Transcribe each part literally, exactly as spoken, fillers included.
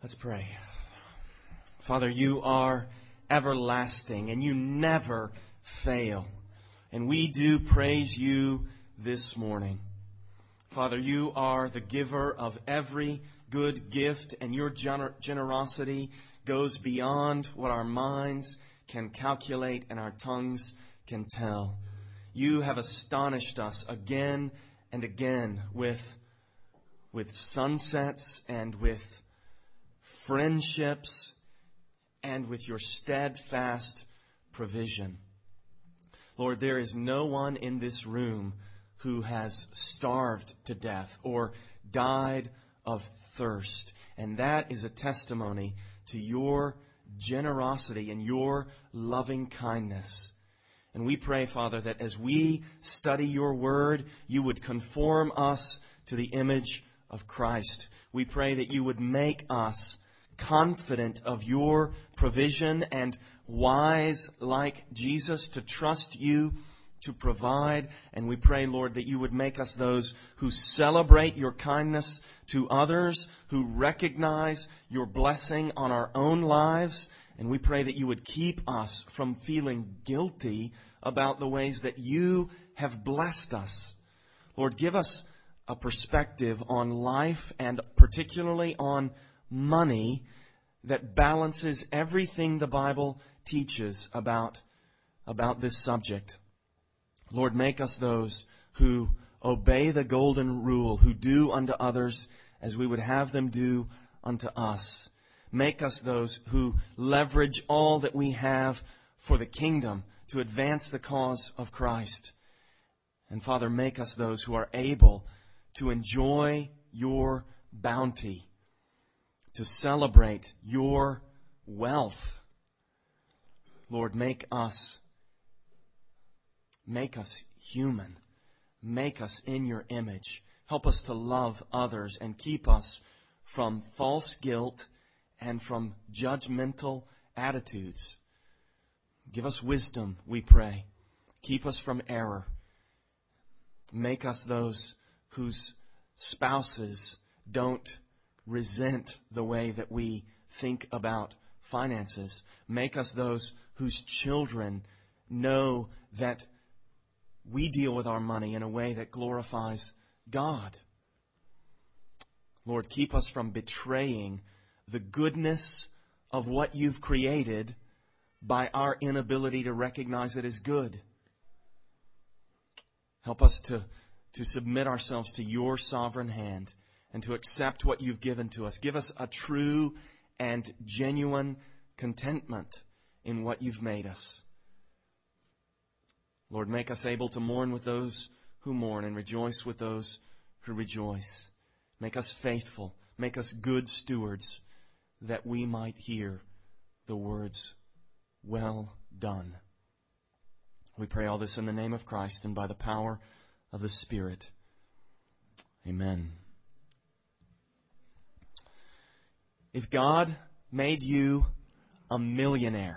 Let's pray. Father, you are everlasting and you never fail. And we do praise you this morning. Father, you are the giver of every good gift, and your gener- generosity goes beyond what our minds can calculate and our tongues can tell. You have astonished us again and again with, with sunsets and with friendships and with your steadfast provision. Lord, there is no one in this room who has starved to death or died of thirst. And that is a testimony to your generosity and your loving kindness. And we pray, Father, that as we study your word, you would conform us to the image of Christ. We pray that you would make us confident of your provision and wise like Jesus to trust you to provide. And we pray, Lord, that you would make us those who celebrate your kindness to others, who recognize your blessing on our own lives. And we pray that you would keep us from feeling guilty about the ways that you have blessed us. Lord, give us a perspective on life and particularly on money that balances everything the Bible teaches about, about this subject. Lord, make us those who obey the golden rule, who do unto others as we would have them do unto us. Make us those who leverage all that we have for the kingdom to advance the cause of Christ. And Father, make us those who are able to enjoy your bounty, to celebrate your wealth. Lord, make us, make us human. Make us in your image. Help us to love others and keep us from false guilt and from judgmental attitudes. Give us wisdom, we pray. Keep us from error. Make us those whose spouses don't resent the way that we think about finances. Make us those whose children know that we deal with our money in a way that glorifies God. Lord, keep us from betraying the goodness of what you've created by our inability to recognize it as good. Help us to, to submit ourselves to your sovereign hand and to accept what you've given to us. Give us a true and genuine contentment in what you've made us. Lord, make us able to mourn with those who mourn and rejoice with those who rejoice. Make us faithful. Make us good stewards that we might hear the words, "Well done." We pray all this in the name of Christ and by the power of the Spirit. Amen. If God made you a millionaire,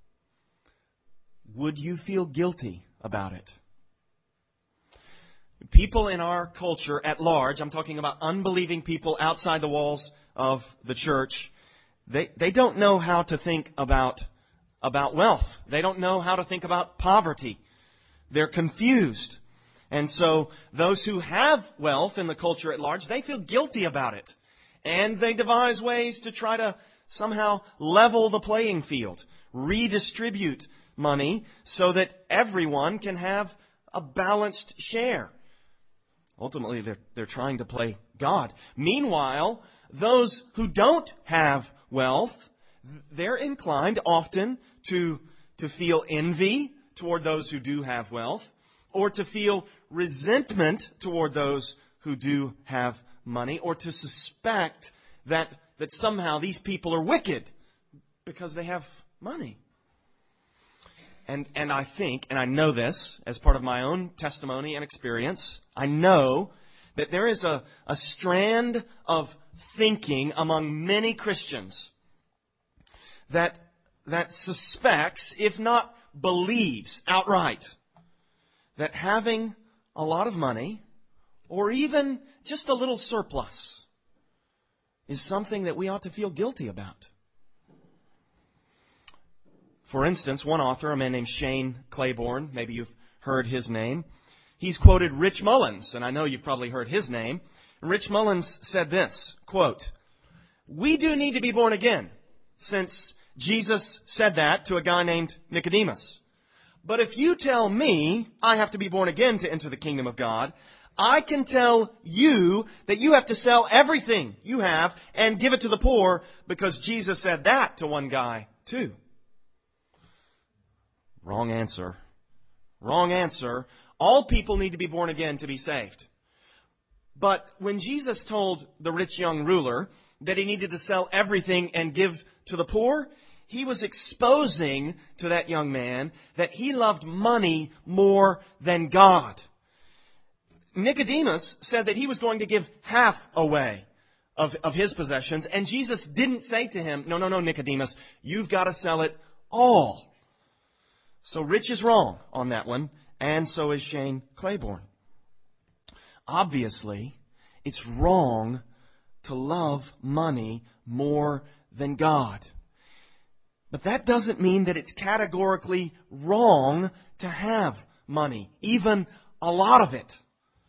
would you feel guilty about it? People in our culture at large, I'm talking about unbelieving people outside the walls of the church, they, they don't know how to think about, about wealth. They don't know how to think about poverty. They're confused. And so those who have wealth in the culture at large, they feel guilty about it. And they devise ways to try to somehow level the playing field, redistribute money so that everyone can have a balanced share. Ultimately, they're, they're trying to play God. Meanwhile, those who don't have wealth, they're inclined often to, to feel envy toward those who do have wealth, or to feel resentment toward those who do have money, or to suspect that, that somehow these people are wicked because they have money. And, and I think, and I know this as part of my own testimony and experience, I know that there is a, a strand of thinking among many Christians that, that suspects, if not believes outright, that having a lot of money, or even just a little surplus, is something that we ought to feel guilty about. For instance, one author, a man named Shane Claiborne, maybe you've heard his name, he's quoted Rich Mullins, and I know you've probably heard his name. And Rich Mullins said this, quote, "We do need to be born again, since Jesus said that to a guy named Nicodemus. But if you tell me I have to be born again to enter the kingdom of God, I can tell you that you have to sell everything you have and give it to the poor, because Jesus said that to one guy too." Wrong answer. Wrong answer. All people need to be born again to be saved. But when Jesus told the rich young ruler that he needed to sell everything and give to the poor, he was exposing to that young man that he loved money more than God. Nicodemus said that he was going to give half away of, of his possessions, and Jesus didn't say to him, no, no, no, Nicodemus, you've got to sell it all. So Rich is wrong on that one, and so is Shane Claiborne. Obviously, it's wrong to love money more than God. But that doesn't mean that it's categorically wrong to have money, even a lot of it.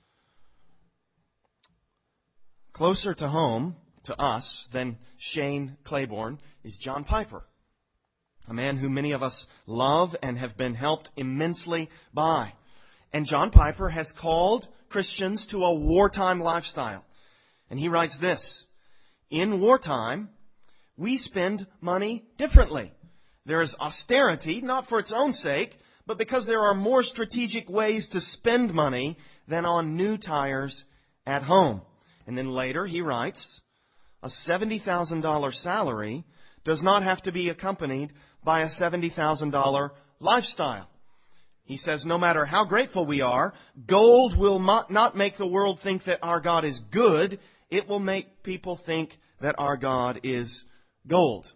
Closer to home, to us, than Shane Claiborne is John Piper, a man who many of us love and have been helped immensely by. And John Piper has called Christians to a wartime lifestyle. And he writes this, "In wartime, we spend money differently. There is austerity, not for its own sake, but because there are more strategic ways to spend money than on new tires at home." And then later he writes, "A seventy thousand dollars salary does not have to be accompanied by a seventy thousand dollars lifestyle." He says, no matter how grateful we are, gold will not make the world think that our God is good. It will make people think that our God is gold.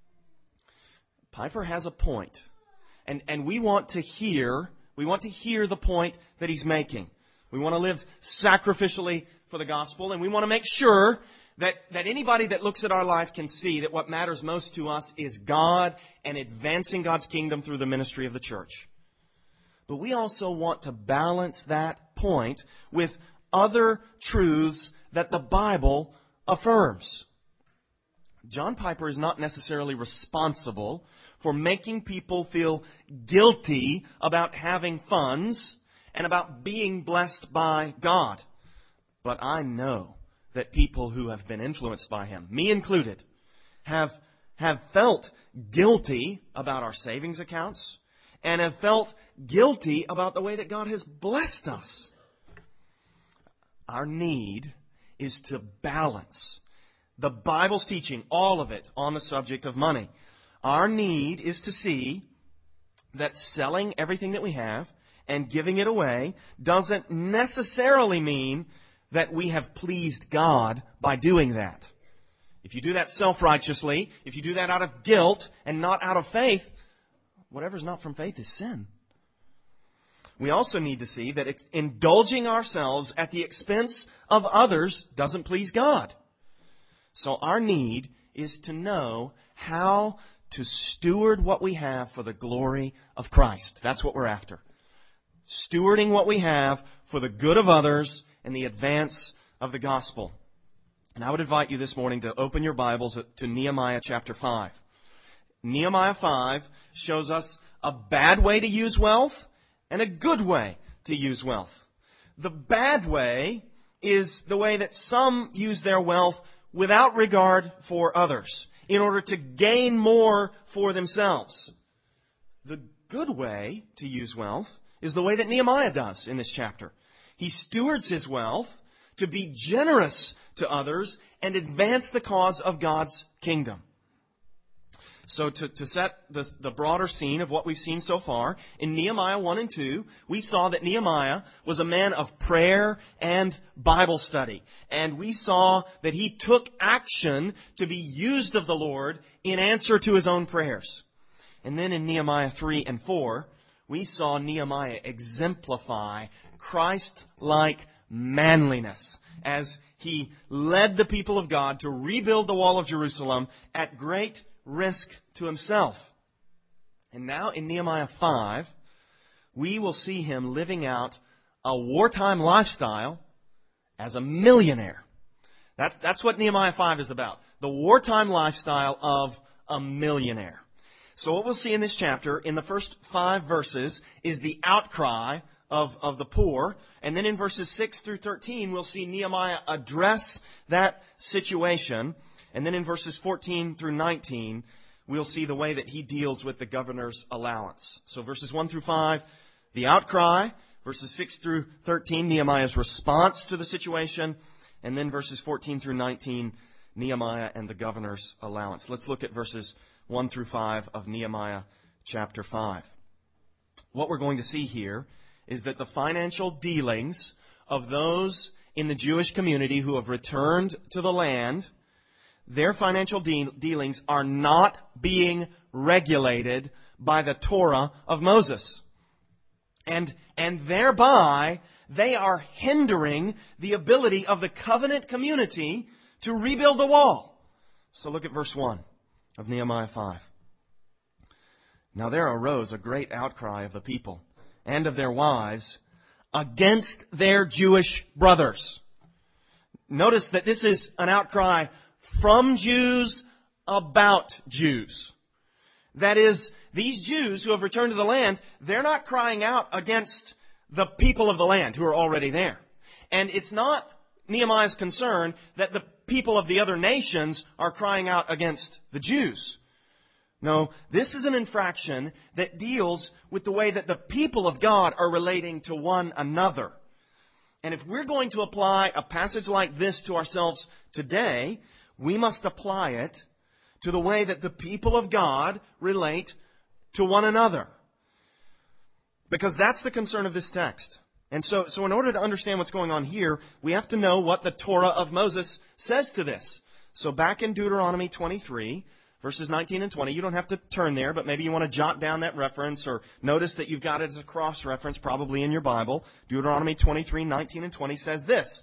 Piper has a point. And, and we want to hear, we want to hear the point that he's making. We want to live sacrificially for the gospel, and we want to make sure that, that anybody that looks at our life can see that what matters most to us is God and advancing God's kingdom through the ministry of the church. But we also want to balance that point with other truths that the Bible affirms. John Piper is not necessarily responsible for making people feel guilty about having funds and about being blessed by God. But I know that people who have been influenced by him, me included, have, have felt guilty about our savings accounts and have felt guilty about the way that God has blessed us. Our need is to balance the Bible's teaching, all of it, on the subject of money. Our need is to see that selling everything that we have and giving it away doesn't necessarily mean that we have pleased God by doing that. If you do that self-righteously, if you do that out of guilt and not out of faith, whatever's not from faith is sin. We also need to see that indulging ourselves at the expense of others doesn't please God. So our need is to know how to steward what we have for the glory of Christ. That's what we're after. Stewarding what we have for the good of others and the advance of the gospel. And I would invite you this morning to open your Bibles to Nehemiah chapter five. Nehemiah five shows us a bad way to use wealth and a good way to use wealth. The bad way is the way that some use their wealth without regard for others, in order to gain more for themselves. The good way to use wealth is the way that Nehemiah does in this chapter. He stewards his wealth to be generous to others and advance the cause of God's kingdom. So to, to set the, the broader scene of what we've seen so far, in Nehemiah one and two, we saw that Nehemiah was a man of prayer and Bible study. And we saw that he took action to be used of the Lord in answer to his own prayers. And then in Nehemiah three and four, we saw Nehemiah exemplify Christ-like manliness as he led the people of God to rebuild the wall of Jerusalem at great risk to himself. And now in Nehemiah five, we will see him living out a wartime lifestyle as a millionaire. That's, that's what Nehemiah five is about. The wartime lifestyle of a millionaire. So what we'll see in this chapter, in the first five verses, is the outcry of, of the poor. And then in verses six through thirteen, we'll see Nehemiah address that situation. And then in verses fourteen through nineteen, we'll see the way that he deals with the governor's allowance. So verses one through five, the outcry. Verses six through thirteen, Nehemiah's response to the situation. And then verses fourteen through nineteen, Nehemiah and the governor's allowance. Let's look at verses one through five of Nehemiah chapter five. What we're going to see here is that the financial dealings of those in the Jewish community who have returned to the land, their financial de- dealings are not being regulated by the Torah of Moses. And, and thereby, they are hindering the ability of the covenant community to rebuild the wall. So look at verse one of Nehemiah five. Now there arose a great outcry of the people and of their wives against their Jewish brothers. Notice that this is an outcry from Jews about Jews. That is, these Jews who have returned to the land, they're not crying out against the people of the land who are already there. And it's not Nehemiah's concern that the people of the other nations are crying out against the Jews. No, this is an infraction that deals with the way that the people of God are relating to one another. And if we're going to apply a passage like this to ourselves today, we must apply it to the way that the people of God relate to one another. Because that's the concern of this text. And so, so in order to understand what's going on here, we have to know what the Torah of Moses says to this. So back in Deuteronomy twenty-three, verses nineteen and twenty, you don't have to turn there, but maybe you want to jot down that reference or notice that you've got it as a cross-reference probably in your Bible. Deuteronomy twenty-three, nineteen and twenty says this: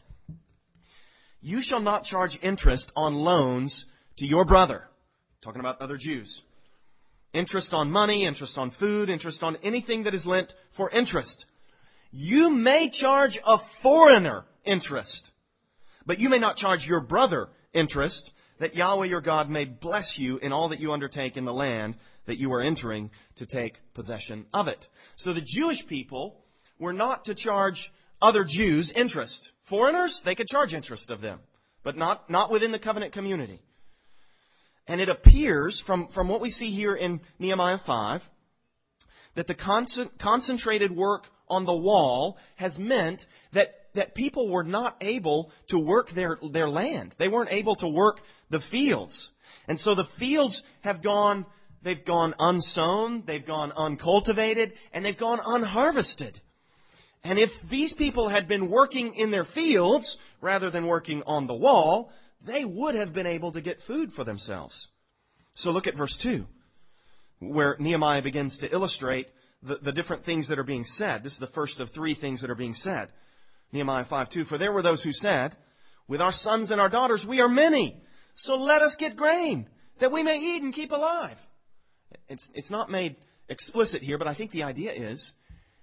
"You shall not charge interest on loans to your brother," talking about other Jews. "Interest on money, interest on food, interest on anything that is lent for interest. You may charge a foreigner interest, but you may not charge your brother interest, that Yahweh your God may bless you in all that you undertake in the land that you are entering to take possession of it." So the Jewish people were not to charge other Jews interest. Foreigners, they could charge interest of them, but not, not within the covenant community. And it appears from, from what we see here in Nehemiah five that the con- concentrated work on the wall has meant that, that people were not able to work their, their land. They weren't able to work the fields. And so the fields have gone, they've gone unsown, they've gone uncultivated, and they've gone unharvested. And if these people had been working in their fields rather than working on the wall, they would have been able to get food for themselves. So look at verse two, where Nehemiah begins to illustrate the, the different things that are being said. This is the first of three things that are being said. Nehemiah five two, "For there were those who said, with our sons and our daughters we are many, so let us get grain, that we may eat and keep alive." It's, it's not made explicit here, but I think the idea is,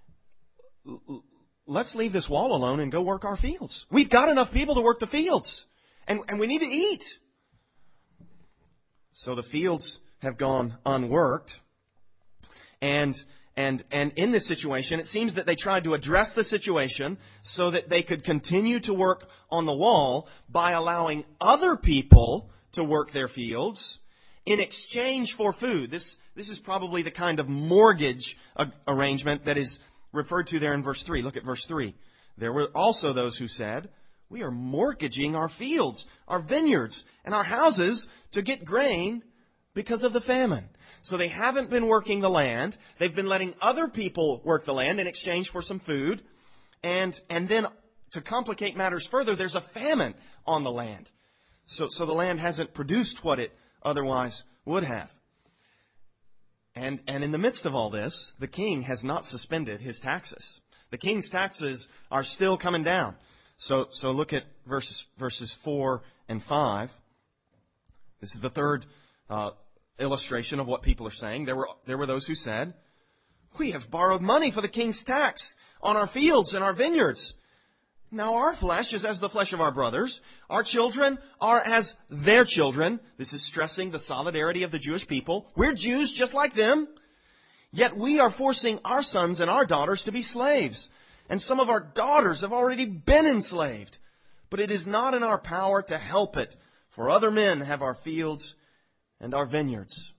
let's leave this wall alone and go work our fields. We've got enough people to work the fields. And, and we need to eat. So the fields have gone unworked. And, and, and in this situation, it seems that they tried to address the situation so that they could continue to work on the wall by allowing other people to work their fields in exchange for food. This, this is probably the kind of mortgage a- arrangement that is referred to there in verse three. Look at verse three. "There were also those who said, we are mortgaging our fields, our vineyards, and our houses to get grain because of the famine." So they haven't been working the land. They've been letting other people work the land in exchange for some food. And, and then to complicate matters further, there's a famine on the land. So, so the land hasn't produced what it otherwise would have. And, and in the midst of all this, the king has not suspended his taxes. The king's taxes are still coming down. So, so look at verses, verses four and five. This is the third uh, illustration of what people are saying. There were, there were those who said, "We have borrowed money for the king's tax on our fields and our vineyards. Now our flesh is as the flesh of our brothers. Our children are as their children." This is stressing the solidarity of the Jewish people. We're Jews just like them. "Yet we are forcing our sons and our daughters to be slaves. And some of our daughters have already been enslaved. But it is not in our power to help it, for other men have our fields and our vineyards."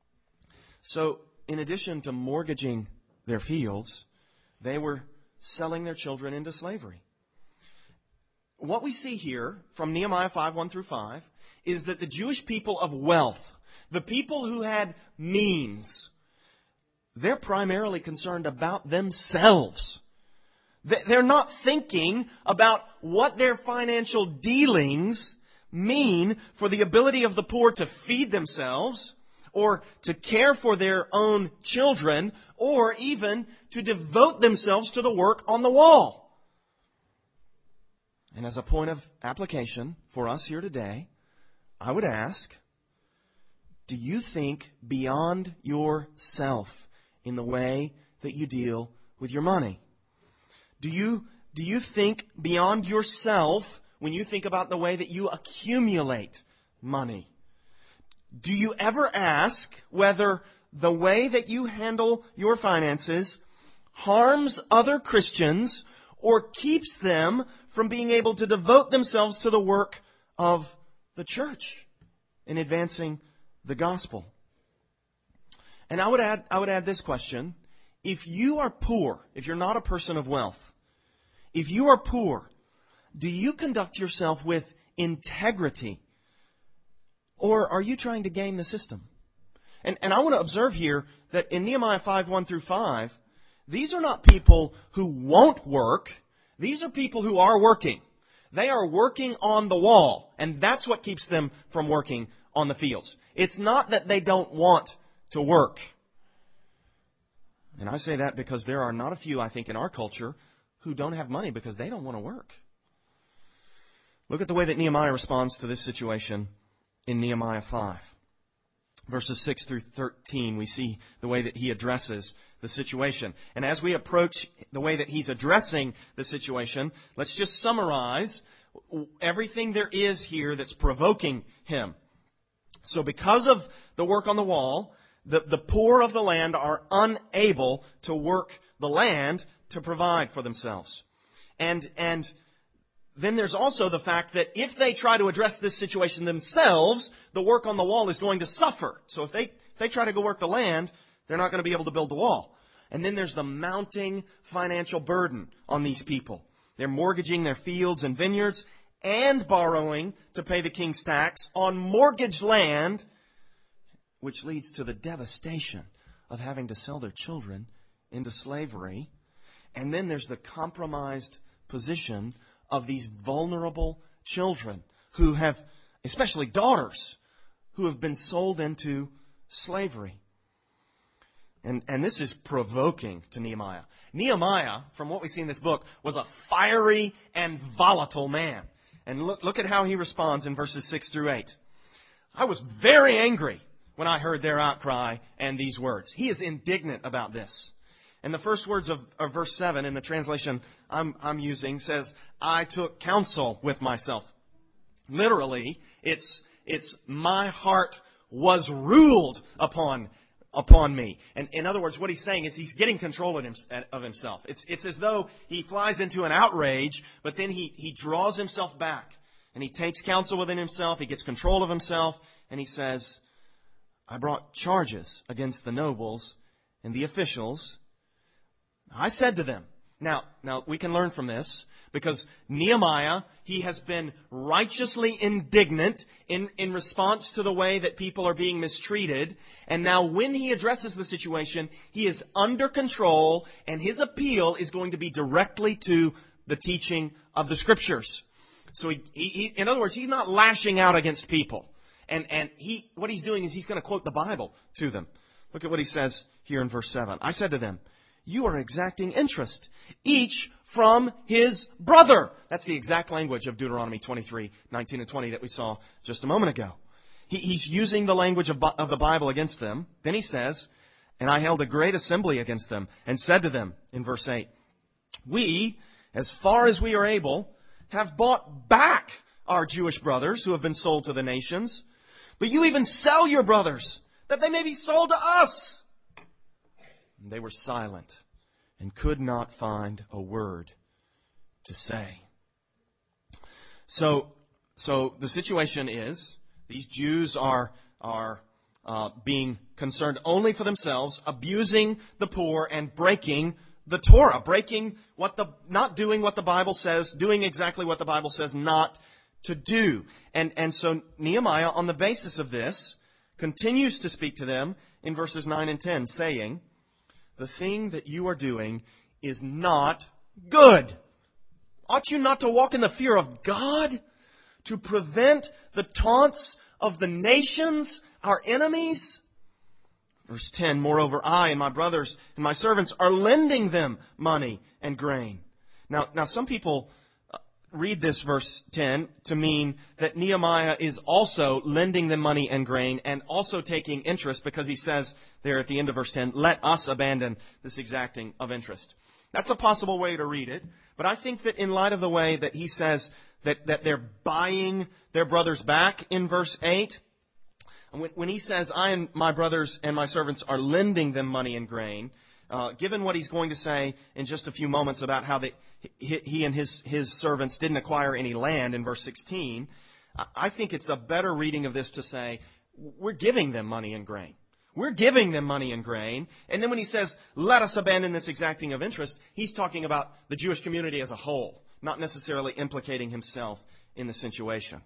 So, in addition to mortgaging their fields, they were selling their children into slavery. What we see here from Nehemiah five, one through five, is that the Jewish people of wealth, the people who had means, they're primarily concerned about themselves. They're not thinking about what their financial dealings mean for the ability of the poor to feed themselves, or to care for their own children, or even to devote themselves to the work on the wall. And as a point of application for us here today, I would ask, do you think beyond yourself in the way that you deal with your money? Do you, do you think beyond yourself when you think about the way that you accumulate money? Do you ever ask whether the way that you handle your finances harms other Christians or keeps them from being able to devote themselves to the work of the church in advancing the gospel? And I would add, I would add this question. If you are poor, if you're not a person of wealth, if you are poor, do you conduct yourself with integrity? Or are you trying to game the system? And, and I want to observe here that in Nehemiah five, one through five, these are not people who won't work. These are people who are working. They are working on the wall, and that's what keeps them from working on the fields. It's not that they don't want to work. And I say that because there are not a few, I think, in our culture who don't have money because they don't want to work. Look at the way that Nehemiah responds to this situation in Nehemiah five. Verses six through thirteen, we see the way that he addresses the situation. And as we approach the way that he's addressing the situation, let's just summarize everything there is here that's provoking him. So because of the work on the wall, the, the poor of the land are unable to work the land to provide for themselves. And, and then there's also the fact that if they try to address this situation themselves, the work on the wall is going to suffer. So if they, if they try to go work the land, they're not going to be able to build the wall. And then there's the mounting financial burden on these people. They're mortgaging their fields and vineyards and borrowing to pay the king's tax on mortgaged land, which leads to the devastation of having to sell their children into slavery. And then there's the compromised position of these vulnerable children who have, especially daughters, who have been sold into slavery. And, and this is provoking to Nehemiah. Nehemiah, from what we see in this book, was a fiery and volatile man. And look, look at how he responds in verses six through eight. "I was very angry when I heard their outcry and these words." He is indignant about this. And the first words of, of verse seven in the translation I'm, I'm using says, "I took counsel with myself." Literally, it's, it's my heart was ruled upon, upon me. And in other words, what he's saying is he's getting control of, him, of himself. It's, it's as though he flies into an outrage, but then he, he draws himself back and he takes counsel within himself. He gets control of himself and he says, "I brought charges against the nobles and the officials. I said to them." Now, now we can learn from this because Nehemiah, he has been righteously indignant in, in response to the way that people are being mistreated. And now when he addresses the situation, he is under control and his appeal is going to be directly to the teaching of the Scriptures. So he, he, in other words, he's not lashing out against people. And, and he, what he's doing is he's going to quote the Bible to them. Look at what he says here in verse seven. "I said to them, you are exacting interest, each from his brother. That's the exact language of Deuteronomy twenty-three, nineteen and twenty that we saw just a moment ago. He, he's using the language of, of the Bible against them. Then he says, and I held a great assembly against them and said to them in verse eight, we, as far as we are able, have bought back our Jewish brothers who have been sold to the nations. But you even sell your brothers, that they may be sold to us. And they were silent and could not find a word to say. So, so the situation is, these Jews are, are uh, being concerned only for themselves, abusing the poor and breaking the Torah, breaking what the, not doing what the Bible says, doing exactly what the Bible says not to do. And, and so Nehemiah, on the basis of this, continues to speak to them in verses nine and ten, saying, the thing that you are doing is not good. Ought you not to walk in the fear of God, to prevent the taunts of the nations, our enemies? Verse ten, moreover, I and my brothers and my servants are lending them money and grain. Now, now some people read this verse ten to mean that Nehemiah is also lending them money and grain and also taking interest, because he says there at the end of verse ten, let us abandon this exacting of interest. That's a possible way to read it, but I think that in light of the way that he says that, that they're buying their brothers back in verse eight, when, when he says, I and my brothers and my servants are lending them money and grain, Uh, given what he's going to say in just a few moments about how they, he, he and his, his servants didn't acquire any land in verse sixteen, I think it's a better reading of this to say, we're giving them money and grain. We're giving them money and grain. And then when he says, let us abandon this exacting of interest, he's talking about the Jewish community as a whole, not necessarily implicating himself in the situation.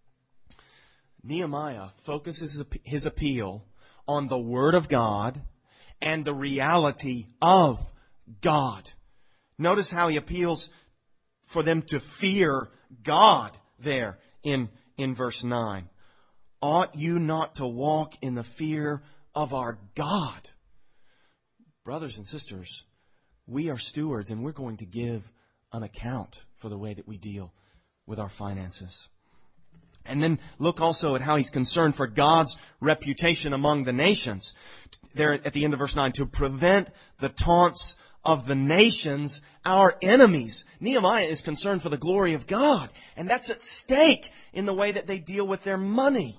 Nehemiah focuses his appeal on the Word of God and the reality of God. Notice how he appeals for them to fear God there in, in verse nine. Ought you not to walk in the fear of our God? Brothers and sisters, we are stewards and we're going to give an account for the way that we deal with our finances. And then look also at how he's concerned for God's reputation among the nations. There at the end of verse nine, to prevent the taunts of the nations, our enemies. Nehemiah is concerned for the glory of God, and that's at stake in the way that they deal with their money.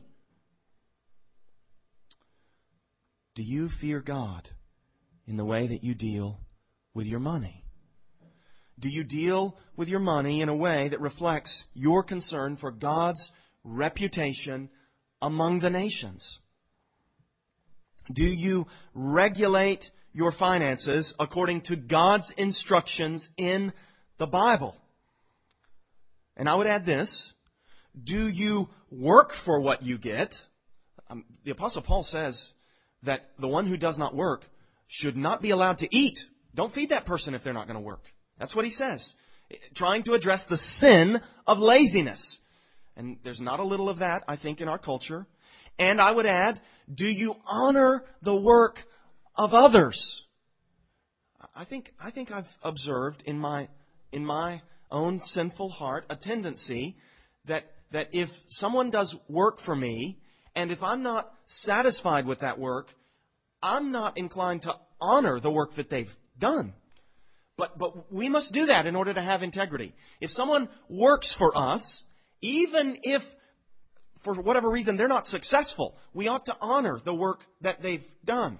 Do you fear God in the way that you deal with your money? Do you deal with your money in a way that reflects your concern for God's reputation among the nations? Do you regulate your finances according to God's instructions in the Bible? And I would add this. Do you work for what you get? Um, the Apostle Paul says that the one who does not work should not be allowed to eat. Don't feed that person if they're not going to work. That's what he says. Trying to address the sin of laziness. And there's not a little of that, I think, in our culture. And I would add, do you honor the work of others? I think, I think I've observed in my, in my own sinful heart a tendency that, that if someone does work for me, and if I'm not satisfied with that work, I'm not inclined to honor the work that they've done. But, but we must do that in order to have integrity. If someone works for us, even if, for whatever reason, they're not successful, we ought to honor the work that they've done.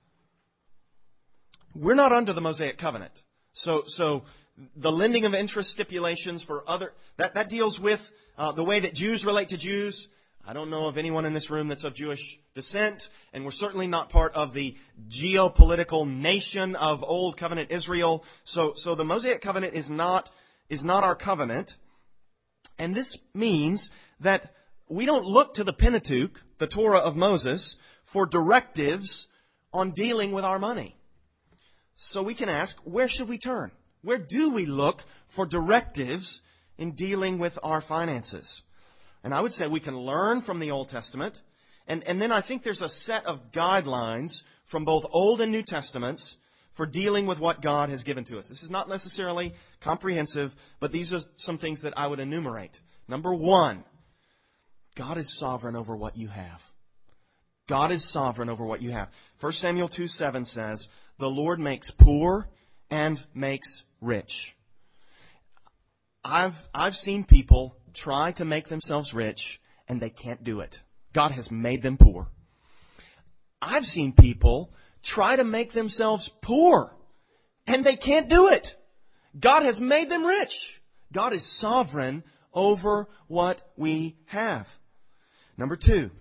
We're not under the Mosaic covenant. So, so the lending of interest stipulations for other, that, that deals with uh, the way that Jews relate to Jews. I don't know of anyone in this room that's of Jewish descent, and we're certainly not part of the geopolitical nation of Old Covenant Israel. So, so the Mosaic covenant is not, is not our covenant. And this means that we don't look to the Pentateuch, the Torah of Moses, for directives on dealing with our money. So we can ask, where should we turn? Where do we look for directives in dealing with our finances? And I would say we can learn from the Old Testament. And, and then I think there's a set of guidelines from both Old and New Testaments for dealing with what God has given to us. This is not necessarily comprehensive, but these are some things that I would enumerate. Number one, God is sovereign over what you have. God is sovereign over what you have. First Samuel two seven says, "The Lord makes poor and makes rich." I've, I've seen people try to make themselves rich, and they can't do it. God has made them poor. I've seen people try to make themselves poor, and they can't do it. God has made them rich. God is sovereign over what we have. Number two,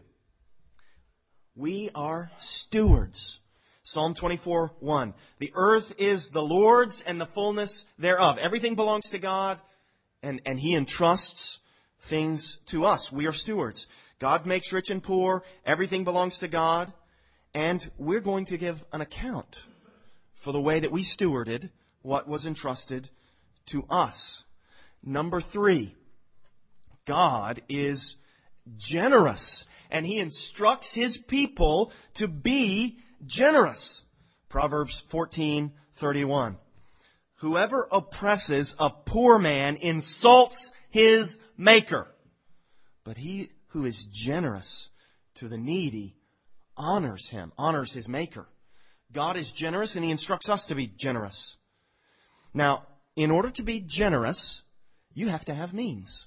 we are stewards. Psalm twenty-four one. "The earth is the Lord's and the fullness thereof." Everything belongs to God, and, and He entrusts things to us. We are stewards. God makes rich and poor. Everything belongs to God. And we're going to give an account for the way that we stewarded what was entrusted to us. Number three, God is generous, and He instructs His people to be generous. Proverbs fourteen thirty-one. "Whoever oppresses a poor man insults his Maker, but he who is generous to the needy honors him, honors his Maker." God is generous, and He instructs us to be generous. Now, in order to be generous, you have to have means.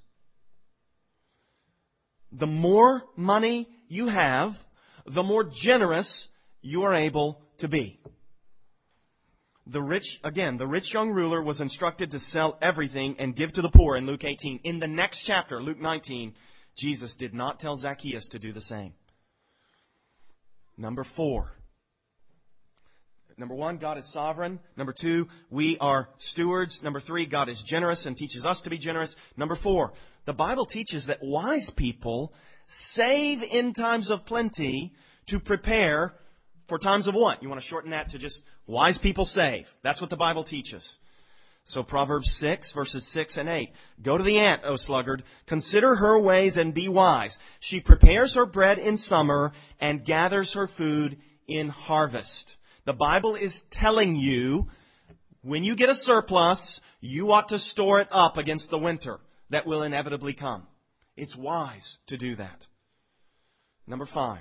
The more money you have, the more generous you are able to be. The rich, again, the rich young ruler was instructed to sell everything and give to the poor in Luke eighteen. In the next chapter, Luke nineteen, Jesus did not tell Zacchaeus to do the same. Number four. Number one, God is sovereign. Number two, we are stewards. Number three, God is generous and teaches us to be generous. Number four, the Bible teaches that wise people save in times of plenty to prepare for times of want. You want to shorten that to just wise people save. That's what the Bible teaches. So Proverbs six, verses six and eight. "Go to the ant, O sluggard. Consider her ways and be wise. She prepares her bread in summer and gathers her food in harvest." The Bible is telling you, when you get a surplus, you ought to store it up against the winter that will inevitably come. It's wise to do that. Number five,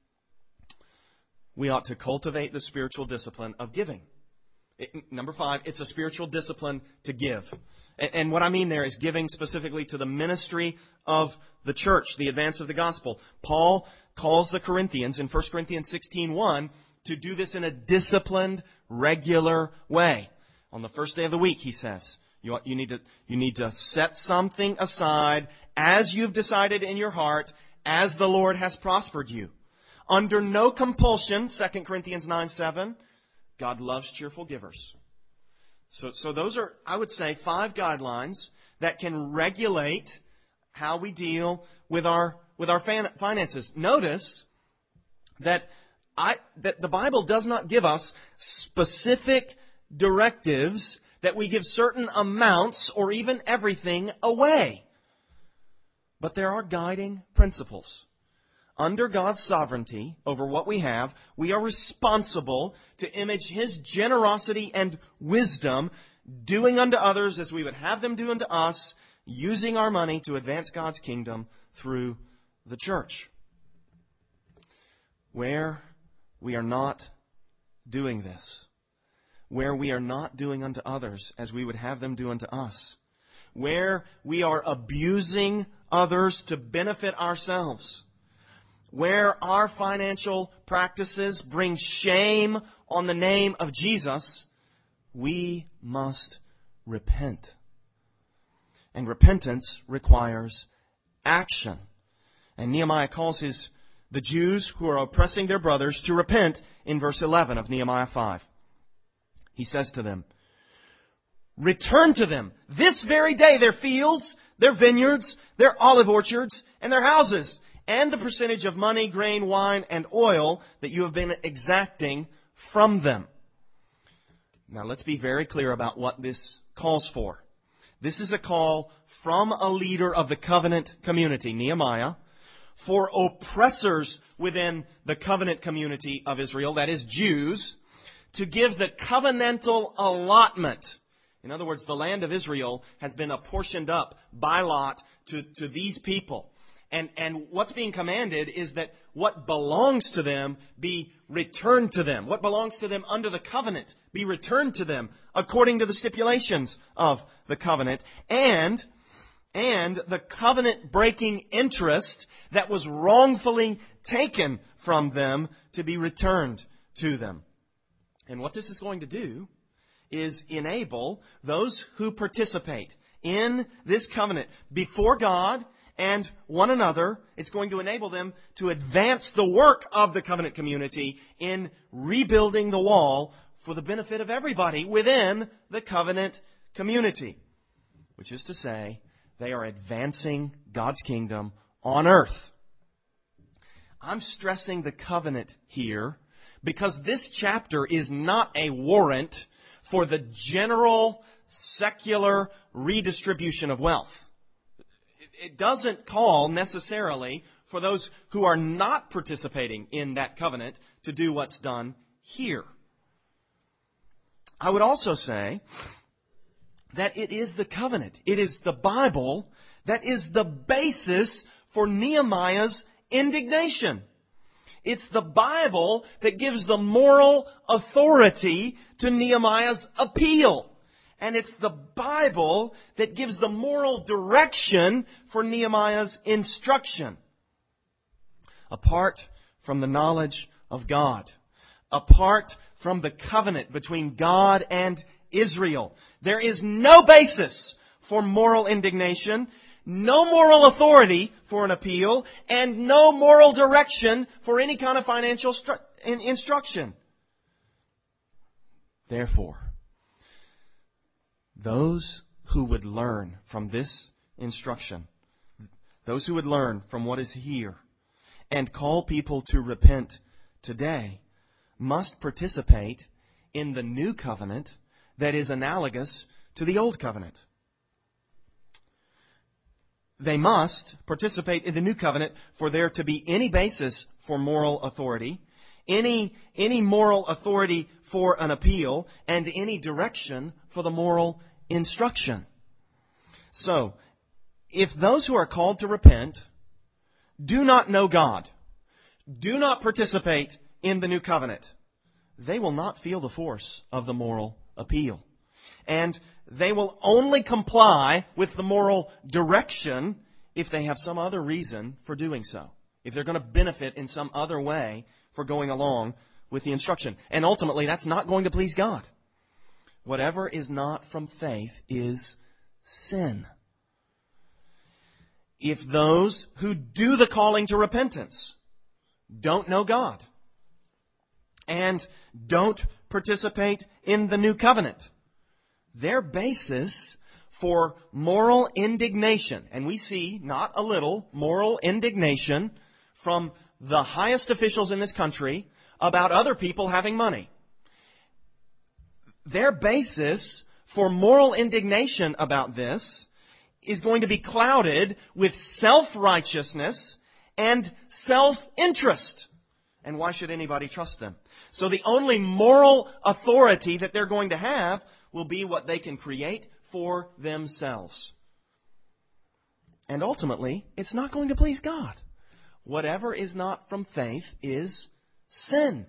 we ought to cultivate the spiritual discipline of giving. It, number five, it's a spiritual discipline to give. And, and what I mean there is giving specifically to the ministry of the church, the advance of the gospel. Paul calls the Corinthians in First Corinthians sixteen one to do this in a disciplined, regular way. On the first day of the week, he says, you, you, need to, you need to set something aside as you've decided in your heart, as the Lord has prospered you. Under no compulsion, Second Corinthians nine seven, God loves cheerful givers. So, so those are, I would say, five guidelines that can regulate how we deal with our with our fan, finances. Notice that I that the Bible does not give us specific directives that we give certain amounts or even everything away. But there are guiding principles. Under God's sovereignty over what we have, we are responsible to image His generosity and wisdom, doing unto others as we would have them do unto us, using our money to advance God's kingdom through the church. Where we are not doing this, where we are not doing unto others as we would have them do unto us, where we are abusing others to benefit ourselves, where our financial practices bring shame on the name of Jesus, we must repent. And repentance requires action. And Nehemiah calls his the Jews who are oppressing their brothers to repent in verse eleven of Nehemiah five. He says to them, "Return to them this very day their fields, their vineyards, their olive orchards, and their houses, and the percentage of money, grain, wine, and oil that you have been exacting from them." Now let's be very clear about what this calls for. This is a call from a leader of the covenant community, Nehemiah, for oppressors within the covenant community of Israel, that is Jews, to give the covenantal allotment. In other words, the land of Israel has been apportioned up by lot to, to these people. And, and what's being commanded is that what belongs to them be returned to them. What belongs to them under the covenant be returned to them according to the stipulations of the covenant. And, and the covenant-breaking interest that was wrongfully taken from them to be returned to them. And what this is going to do is enable those who participate in this covenant before God and one another. It's going to enable them to advance the work of the covenant community in rebuilding the wall for the benefit of everybody within the covenant community. Which is to say, they are advancing God's kingdom on earth. I'm stressing the covenant here because this chapter is not a warrant for the general secular redistribution of wealth. It doesn't call necessarily for those who are not participating in that covenant to do what's done here. I would also say that it is the covenant, it is the Bible that is the basis for Nehemiah's indignation. It's the Bible that gives the moral authority to Nehemiah's appeal. And it's the Bible that gives the moral direction for Nehemiah's instruction. Apart from the knowledge of God, apart from the covenant between God and Israel, there is no basis for moral indignation, no moral authority for an appeal, and no moral direction for any kind of financial stru- instruction. Therefore, those who would learn from this instruction, those who would learn from what is here and call people to repent today, must participate in the new covenant that is analogous to the old covenant. They must participate in the new covenant for there to be any basis for moral authority, any, any moral authority for an appeal, and any direction for the moral instruction. So, if those who are called to repent do not know God, do not participate in the new covenant, they will not feel the force of the moral appeal. And they will only comply with the moral direction if they have some other reason for doing so. If they're going to benefit in some other way for going along with the instruction. And ultimately, that's not going to please God. Whatever is not from faith is sin. If those who do the calling to repentance don't know God and don't participate in the new covenant, their basis for moral indignation, and we see not a little moral indignation from the highest officials in this country about other people having money. Their basis for moral indignation about this is going to be clouded with self-righteousness and self-interest. And why should anybody trust them? So the only moral authority that they're going to have will be what they can create for themselves. And ultimately, it's not going to please God. Whatever is not from faith is sin.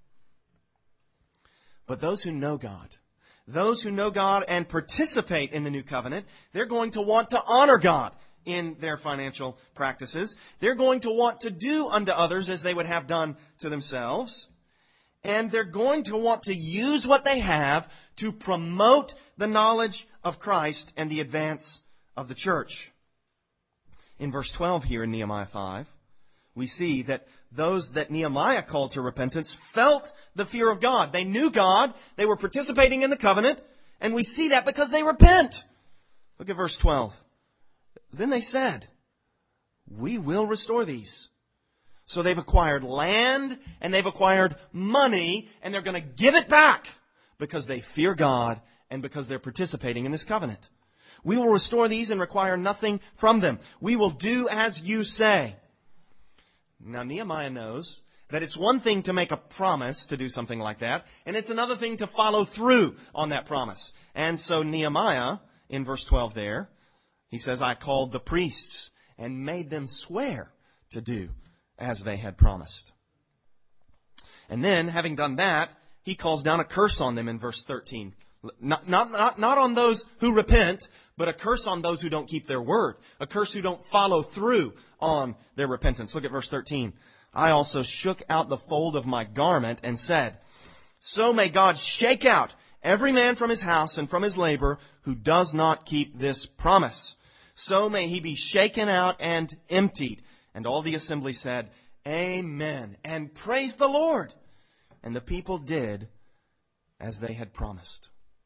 But those who know God, those who know God and participate in the new covenant, they're going to want to honor God in their financial practices. They're going to want to do unto others as they would have done to themselves. And they're going to want to use what they have to promote the knowledge of Christ and the advance of the church. In verse twelve here in Nehemiah five, we see that those that Nehemiah called to repentance felt the fear of God. They knew God. They were participating in the covenant. And we see that because they repent. Look at verse twelve. Then they said, "We will restore these." So they've acquired land and they've acquired money and they're going to give it back because they fear God and because they're participating in this covenant. We will restore these and require nothing from them. We will do as you say. Now Nehemiah knows That it's one thing to make a promise to do something like that, and it's another thing to follow through on that promise. And so Nehemiah, in verse twelve there, he says, I called the priests and made them swear to do as they had promised. And then, having done that, he calls down a curse on them in verse thirteen. Not, not, not, not on those who repent, but a curse on those who don't keep their word. A curse who don't follow through on their repentance. Look at verse thirteen. I also shook out the fold of my garment and said, so may God shake out every man from his house and from his labor who does not keep this promise. So may he be shaken out and emptied. And all the assembly said, Amen, and praise the Lord. And the people did as they had promised.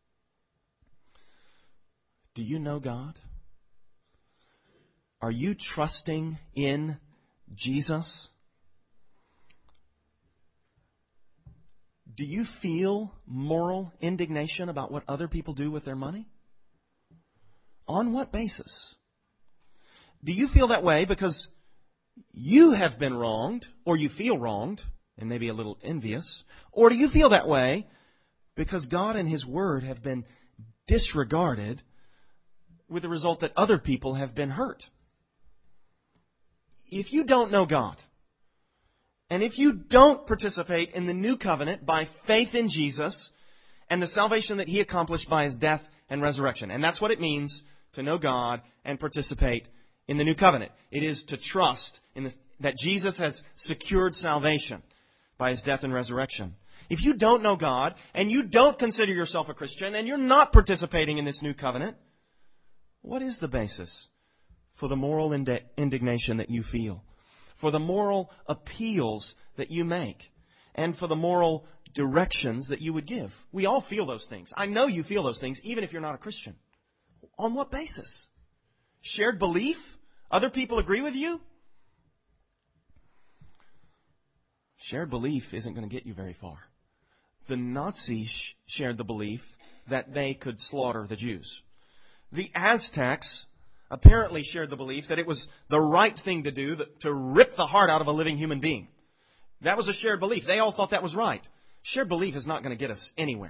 Do you know God? Are you trusting in Jesus? Do you feel moral indignation about what other people do with their money? On what basis? Do you feel that way because you have been wronged, or you feel wronged, and maybe a little envious? Or do you feel that way because God and His Word have been disregarded, with the result that other people have been hurt? If you don't know God, and if you don't participate in the new covenant by faith in Jesus and the salvation that He accomplished by His death and resurrection, and that's what it means to know God and participate in the new covenant. It is to trust in this, that Jesus has secured salvation by His death and resurrection. If you don't know God and you don't consider yourself a Christian and you're not participating in this new covenant, what is the basis for the moral ind- indignation that you feel? For the moral appeals that you make? And for the moral directions that you would give? We all feel those things. I know you feel those things, even if you're not a Christian. On what basis? Shared belief? Other people agree with you? Shared belief isn't going to get you very far. The Nazis shared the belief that they could slaughter the Jews. The Aztecs apparently shared the belief that it was the right thing to do to rip the heart out of a living human being. That was a shared belief. They all thought that was right. Shared belief is not going to get us anywhere.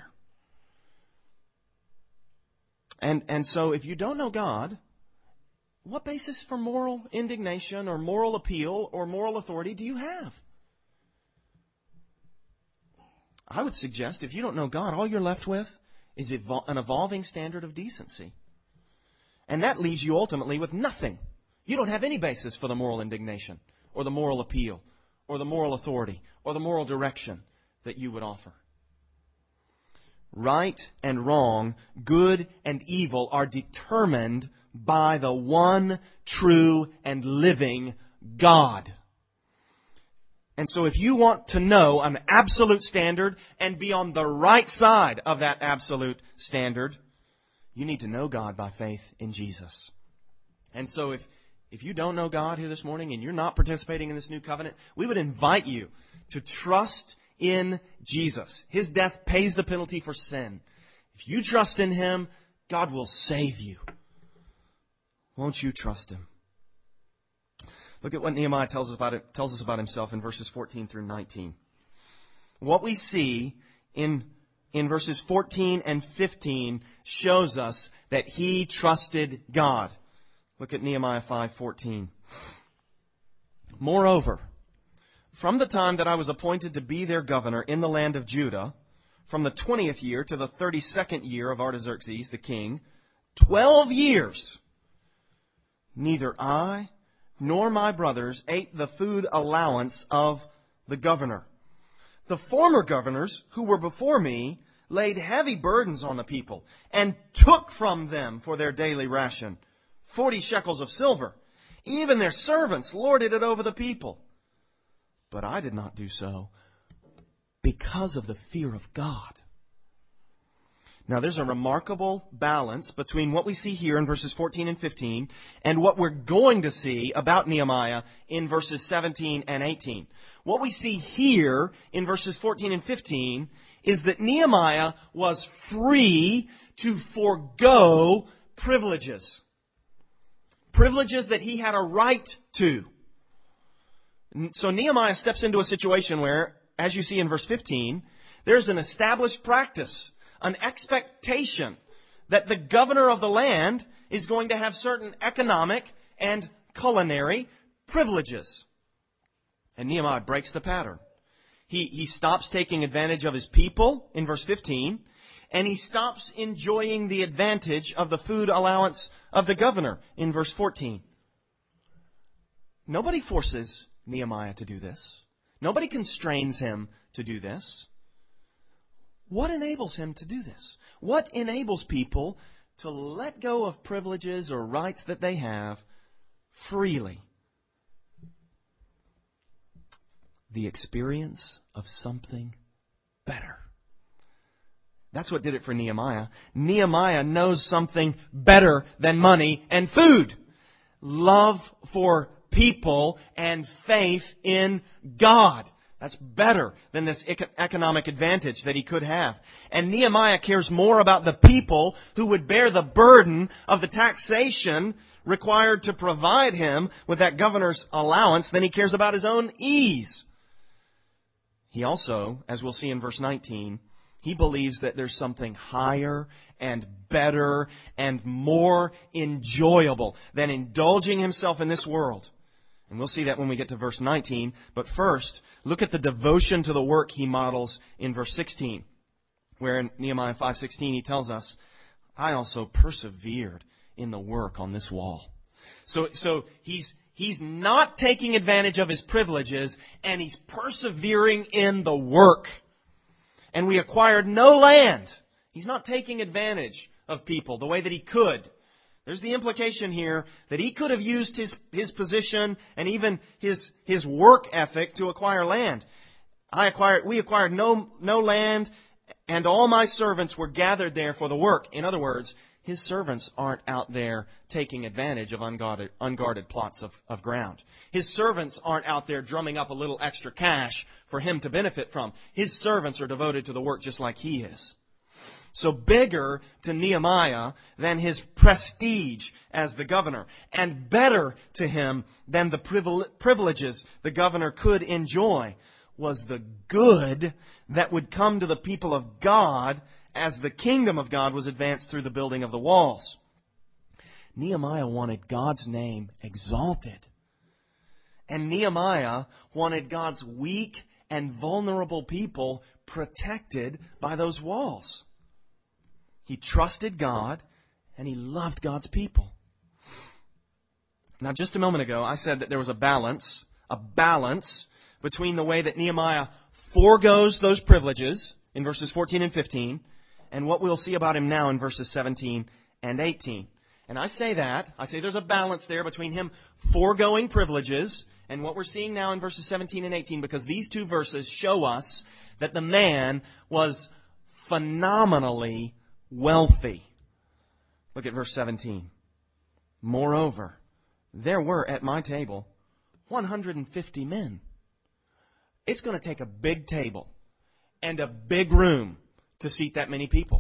And, and so if you don't know God, what basis for moral indignation or moral appeal or moral authority do you have? I would suggest if you don't know God, all you're left with is evol- an evolving standard of decency. And that leaves you ultimately with nothing. You don't have any basis for the moral indignation or the moral appeal or the moral authority or the moral direction that you would offer. Right and wrong, good and evil are determined by the one true and living God. And so if you want to know an absolute standard and be on the right side of that absolute standard, you need to know God by faith in Jesus. And so if, if you don't know God here this morning and you're not participating in this new covenant, we would invite you to trust in Jesus. His death pays the penalty for sin. If you trust in Him, God will save you. Won't you trust Him? Look at what Nehemiah tells us about it, tells us about himself in verses fourteen through nineteen. What we see in in verses fourteen and fifteen shows us that he trusted God. Look at Nehemiah five fourteen. Moreover, from the time that I was appointed to be their governor in the land of Judah, from the twentieth year to the thirty-second year of Artaxerxes the king, twelve years, neither I nor my brothers ate the food allowance of the governor. The former governors who were before me laid heavy burdens on the people and took from them for their daily ration forty shekels of silver. Even their servants lorded it over the people. But I did not do so because of the fear of God. Now there's a remarkable balance between what we see here in verses fourteen and fifteen and what we're going to see about Nehemiah in verses seventeen and eighteen. What we see here in verses fourteen and fifteen is that Nehemiah was free to forego privileges. Privileges that he had a right to. So Nehemiah steps into a situation where, as you see in verse fifteen, there's an established practice, an expectation that the governor of the land is going to have certain economic and culinary privileges. And Nehemiah breaks the pattern. He, he stops taking advantage of his people in verse fifteen, and he stops enjoying the advantage of the food allowance of the governor in verse fourteen. Nobody forces Nehemiah to do this. Nobody constrains him to do this. What enables him to do this? What enables people to let go of privileges or rights that they have freely? The experience of something better. That's what did it for Nehemiah. Nehemiah knows something better than money and food. Love for people and faith in God. That's better than this economic advantage that he could have. And Nehemiah cares more about the people who would bear the burden of the taxation required to provide him with that governor's allowance than he cares about his own ease. He also, as we'll see in verse nineteen, he believes that there's something higher and better and more enjoyable than indulging himself in this world. And we'll see that when we get to verse nineteen. But first, look at the devotion to the work he models in verse sixteen, where in Nehemiah five sixteen he tells us, I also persevered in the work on this wall. So, so he's He's not taking advantage of his privileges, and he's persevering in the work. And we acquired no land. He's not taking advantage of people the way that he could. There's the implication here that he could have used his, his position and even his, his work ethic to acquire land. I acquired, we acquired no, no land, and all my servants were gathered there for the work. In other words, his servants aren't out there taking advantage of unguarded, unguarded plots of, of ground. His servants aren't out there drumming up a little extra cash for him to benefit from. His servants are devoted to the work just like he is. So bigger to Nehemiah than his prestige as the governor, and better to him than the privileges the governor could enjoy, was the good that would come to the people of God as the kingdom of God was advanced through the building of the walls. Nehemiah wanted God's name exalted. And Nehemiah wanted God's weak and vulnerable people protected by those walls. He trusted God and he loved God's people. Now, just a moment ago, I said that there was a balance, a balance between the way that Nehemiah foregoes those privileges in verses fourteen and fifteen and what we'll see about him now in verses seventeen and eighteen. And I say that, I say there's a balance there between him foregoing privileges and what we're seeing now in verses seventeen and eighteen, because these two verses show us that the man was phenomenally wealthy. Look at verse seventeen. Moreover, there were at my table one hundred fifty men. It's going to take a big table and a big room to seat that many people.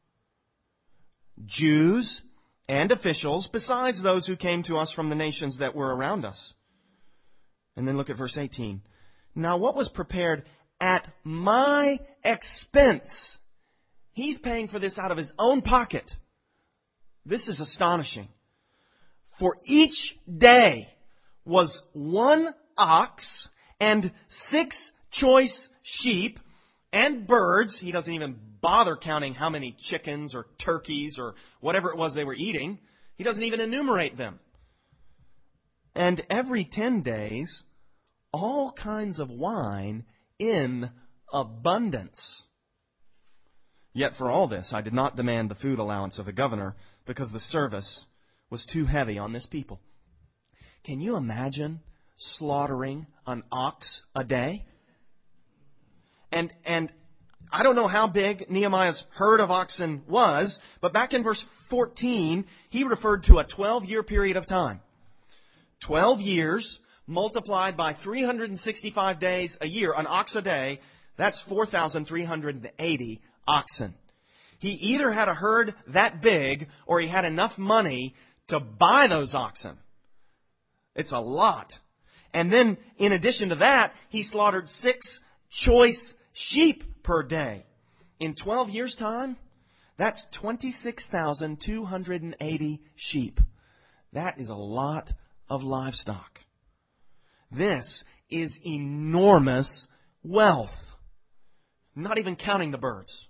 Jews and officials, besides those who came to us from the nations that were around us. And then look at verse eighteen. Now what was prepared at my expense? He's paying for this out of his own pocket. This is astonishing. For each day was one ox and six choice sheep and birds. He doesn't even bother counting how many chickens or turkeys or whatever it was they were eating. He doesn't even enumerate them. And every ten days, all kinds of wine in abundance. Yet for all this, I did not demand the food allowance of the governor because the service was too heavy on this people. Can you imagine slaughtering an ox a day? And and I don't know how big Nehemiah's herd of oxen was, but back in verse fourteen, he referred to a twelve-year period of time. Twelve years multiplied by three hundred sixty-five days a year, an ox a day, that's four thousand three hundred eighty oxen. He either had a herd that big or he had enough money to buy those oxen. It's a lot. And then, in addition to that, he slaughtered six choice sheep per day. In twelve years' time, that's twenty-six thousand two hundred eighty sheep. That is a lot of livestock. This is enormous wealth. Not even counting the birds.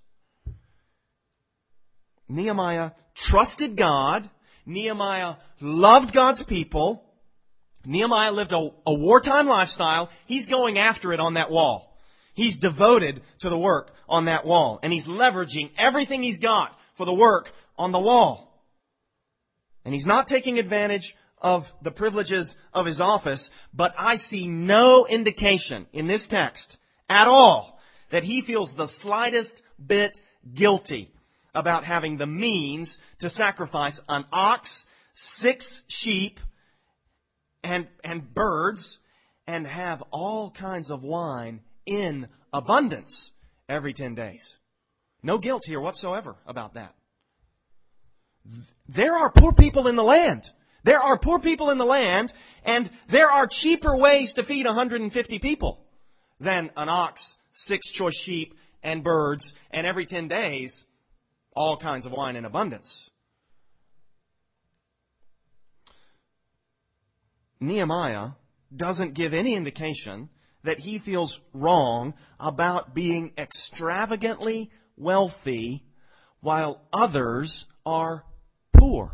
Nehemiah trusted God. Nehemiah loved God's people. Nehemiah lived a, a wartime lifestyle. He's going after it on that wall. He's devoted to the work on that wall. And he's leveraging everything he's got for the work on the wall. And he's not taking advantage of the privileges of his office, but I see no indication in this text at all that he feels the slightest bit guilty about having the means to sacrifice an ox, six sheep, and, and birds, and have all kinds of wine in abundance every ten days. No guilt here whatsoever about that. There are poor people in the land. There are poor people in the land, and there are cheaper ways to feed one hundred fifty people than an ox, six choice sheep, and birds, and every ten days, all kinds of wine in abundance. Nehemiah doesn't give any indication that he feels wrong about being extravagantly wealthy while others are poor.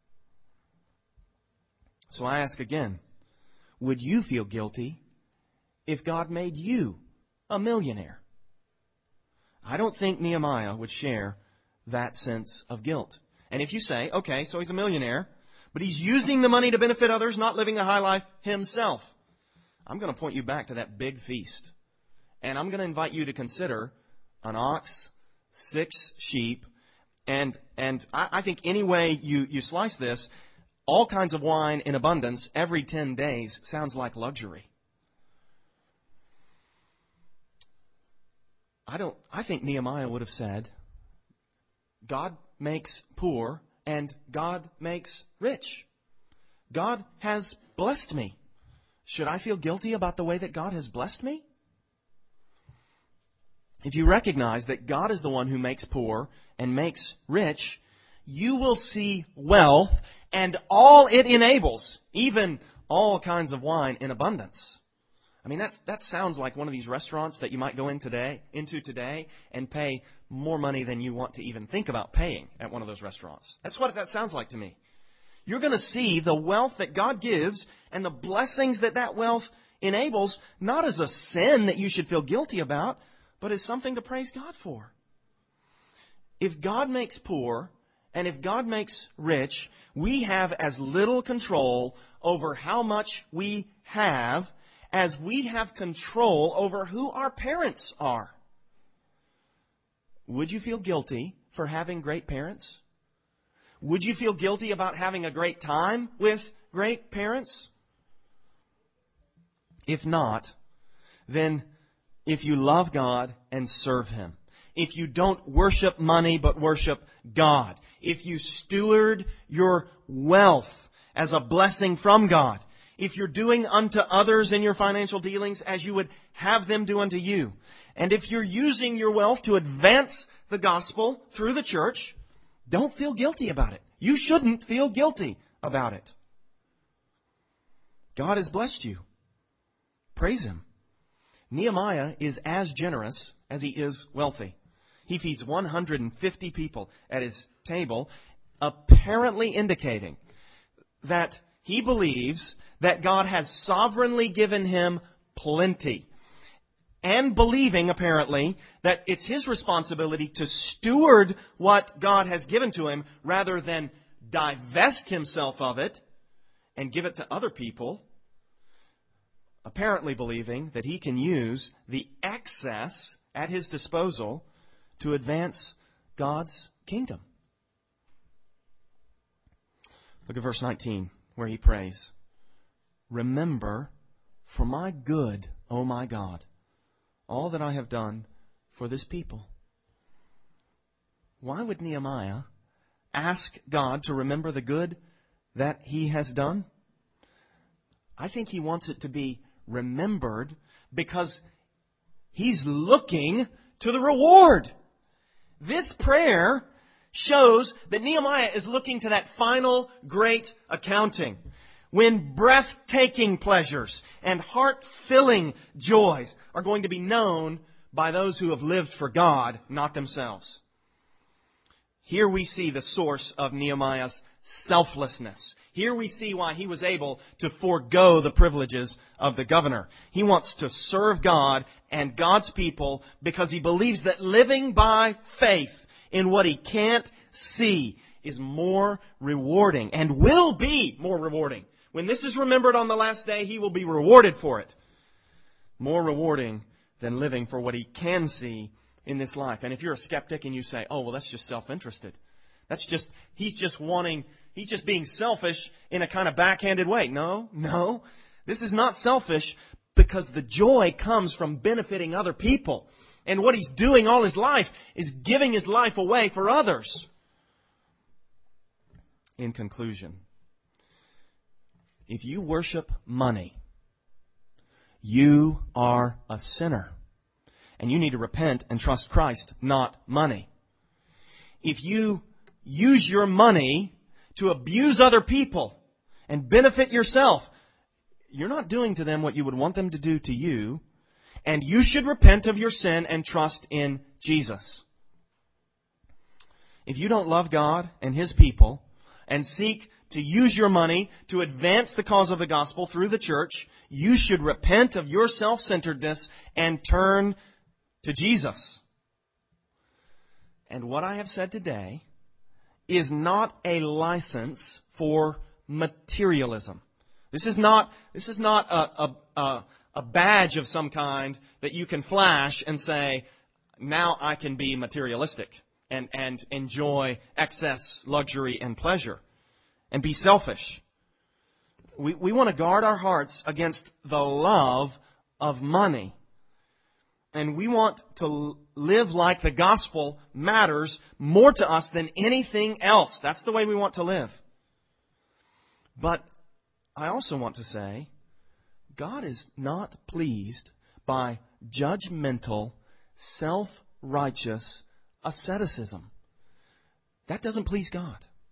So I ask again, would you feel guilty if God made you a millionaire? I don't think Nehemiah would share that sense of guilt. And if you say, okay, so he's a millionaire, but he's using the money to benefit others, not living a high life himself, I'm going to point you back to that big feast. And I'm going to invite you to consider an ox, six sheep, and and I, I think any way you, you slice this, all kinds of wine in abundance every ten days sounds like luxury. I don't. I think Nehemiah would have said, God makes poor and God makes rich. God has blessed me. Should I feel guilty about the way that God has blessed me? If you recognize that God is the one who makes poor and makes rich, you will see wealth and all it enables, even all kinds of wine in abundance. I mean, that's, that sounds like one of these restaurants that you might go in today, into today and pay more money than you want to even think about paying at one of those restaurants. That's what that sounds like to me. You're going to see the wealth that God gives and the blessings that that wealth enables, not as a sin that you should feel guilty about, but as something to praise God for. If God makes poor and if God makes rich, we have as little control over how much we have as we have control over who our parents are. Would you feel guilty for having great parents? Would you feel guilty about having a great time with great parents? If not, then if you love God and serve Him, if you don't worship money but worship God, if you steward your wealth as a blessing from God, if you're doing unto others in your financial dealings as you would have them do unto you, and if you're using your wealth to advance the gospel through the church, don't feel guilty about it. You shouldn't feel guilty about it. God has blessed you. Praise Him. Nehemiah is as generous as he is wealthy. He feeds one hundred fifty people at his table, apparently indicating that he believes that God has sovereignly given him plenty. And believing, apparently, that it's his responsibility to steward what God has given to him rather than divest himself of it and give it to other people. Apparently believing that he can use the excess at his disposal to advance God's kingdom. Look at verse nineteen, where he prays, "Remember for my good, O my God, all that I have done for this people." Why would Nehemiah ask God to remember the good that he has done? I think he wants it to be remembered because he's looking to the reward. This prayer shows that Nehemiah is looking to that final great accounting, when breathtaking pleasures and heart-filling joys are going to be known by those who have lived for God, not themselves. Here we see the source of Nehemiah's selflessness. Here we see why he was able to forego the privileges of the governor. He wants to serve God and God's people because he believes that living by faith in what he can't see is more rewarding and will be more rewarding. When this is remembered on the last day, he will be rewarded for it. More rewarding than living for what he can see in this life. And if you're a skeptic and you say, oh, well, that's just self-interested. That's just, he's just wanting, he's just being selfish in a kind of backhanded way. No, no. This is not selfish because the joy comes from benefiting other people. And what he's doing all his life is giving his life away for others. In conclusion, if you worship money, you are a sinner. And you need to repent and trust Christ, not money. If you use your money to abuse other people and benefit yourself, you're not doing to them what you would want them to do to you. And you should repent of your sin and trust in Jesus. If you don't love God and His people and seek to use your money to advance the cause of the gospel through the church, you should repent of your self-centeredness and turn to Jesus. And what I have said today is not a license for materialism. This is not, this is not a, a, a, a badge of some kind that you can flash and say, now I can be materialistic and, and enjoy excess luxury and pleasure and be selfish. We, we want to guard our hearts against the love of money. And we want to live like the gospel matters more to us than anything else. That's the way we want to live. But I also want to say, God is not pleased by judgmental, self-righteous asceticism. That doesn't please God.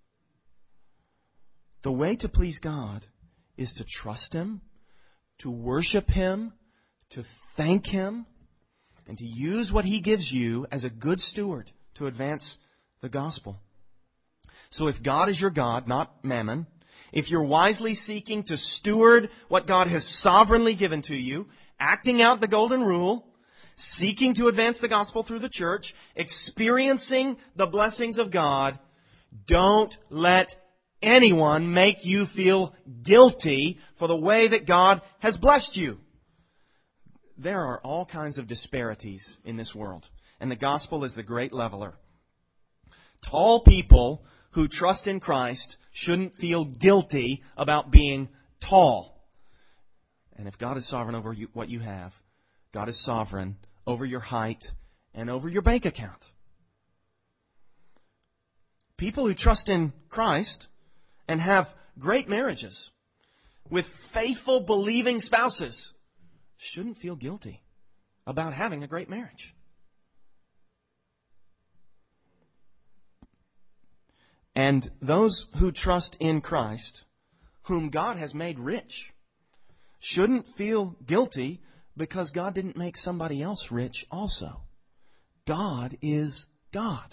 The way to please God is to trust Him, to worship Him, to thank Him, and to use what He gives you as a good steward to advance the gospel. So if God is your God, not mammon, if you're wisely seeking to steward what God has sovereignly given to you, acting out the golden rule, seeking to advance the gospel through the church, experiencing the blessings of God, don't let anyone make you feel guilty for the way that God has blessed you. There are all kinds of disparities in this world, and the gospel is the great leveler. Tall people who trust in Christ shouldn't feel guilty about being tall. And if God is sovereign over you, what you have, God is sovereign over your height and over your bank account. People who trust in Christ and have great marriages with faithful, believing spouses shouldn't feel guilty about having a great marriage. And those who trust in Christ, whom God has made rich, shouldn't feel guilty because God didn't make somebody else rich also. God is God.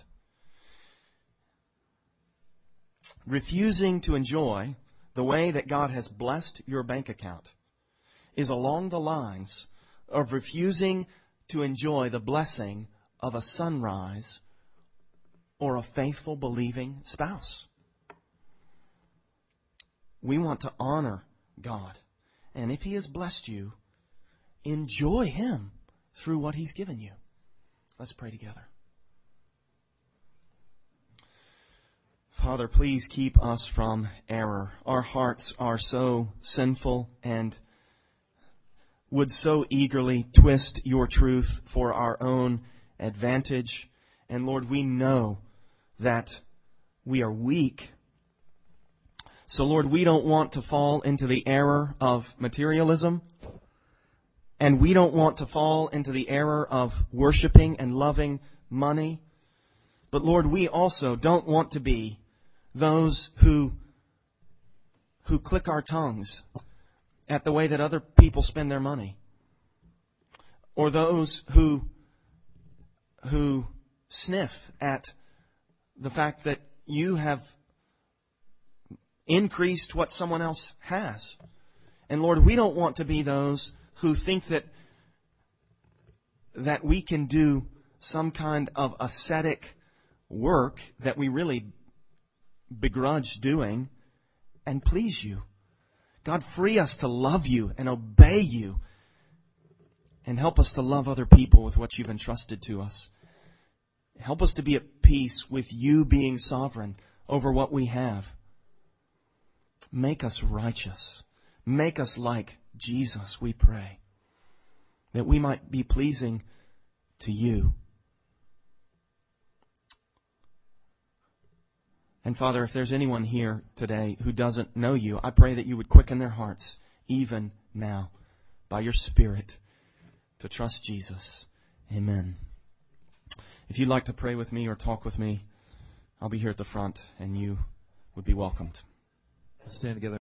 Refusing to enjoy the way that God has blessed your bank account is along the lines of refusing to enjoy the blessing of a sunrise or a faithful, believing spouse. We want to honor God. And if He has blessed you, enjoy Him through what He's given you. Let's pray together. Father, please keep us from error. Our hearts are so sinful and would so eagerly twist your truth for our own advantage. And Lord, we know that we are weak, So, Lord, we don't want to fall into the error of materialism, and we don't want to fall into the error of worshiping and loving money. But, Lord, we also don't want to be those who who click our tongues at the way that other people spend their money, or those who who sniff at the fact that you have increased what someone else has. And Lord, we don't want to be those who think that that we can do some kind of ascetic work that we really begrudge doing and please you. God, free us to love you and obey you, and help us to love other people with what you've entrusted to us. Help us to be at peace with you being sovereign over what we have. Make us righteous. Make us like Jesus, we pray, that we might be pleasing to you. And Father, if there's anyone here today who doesn't know you, I pray that you would quicken their hearts, even now, by your Spirit, to trust Jesus. Amen. If you'd like to pray with me or talk with me, I'll be here at the front, and you would be welcomed. Let's stand together.